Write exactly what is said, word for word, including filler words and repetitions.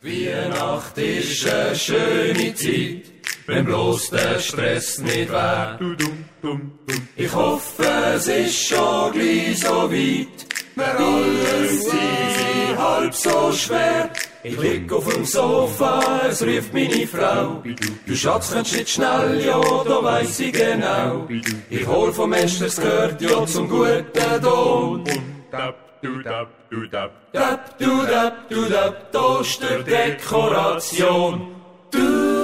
Weihnacht ist eine schöne Zeit, wenn bloß der Stress nicht wär. Ich hoffe, es ist schon gleich so weit, wär alles easy, halb so schwer. Ich lieg auf dem Sofa, es ruft meine Frau. Du Schatz, kannst nicht schnell, ja, da weiss ich genau. Ich hol vom Mester, es gehört ja zum guten Ton. Du dab, du dab, dab, du dab, du dab, Osterdekoration. Du